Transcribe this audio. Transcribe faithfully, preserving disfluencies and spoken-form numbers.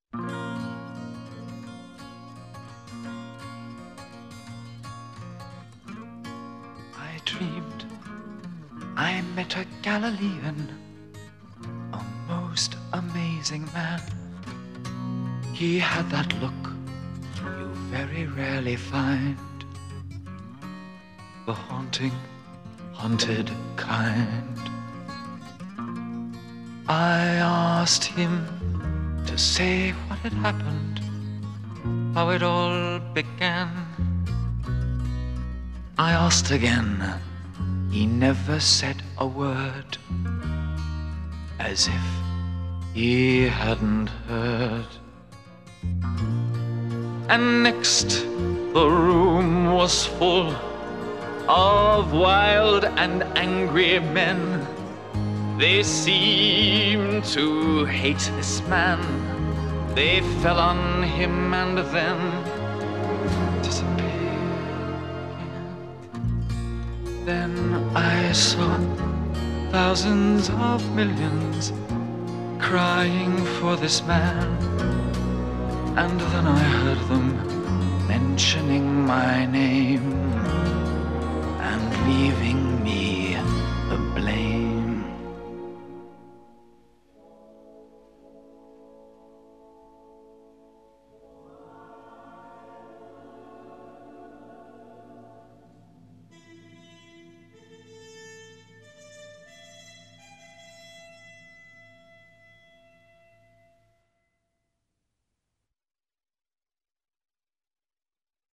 I dreamed I met a Galilean, a most amazing man. He had that look you very rarely find, the haunting, haunted kind. I asked him to say what had happened, how it all began. I asked again, he never said a word, as if he hadn't heard. And next, the room was full of wild and angry men. They seemed to hate this man. They fell on him and then disappeared. Then I saw thousands of millions crying for this man. And then I heard them mentioning my name and leaving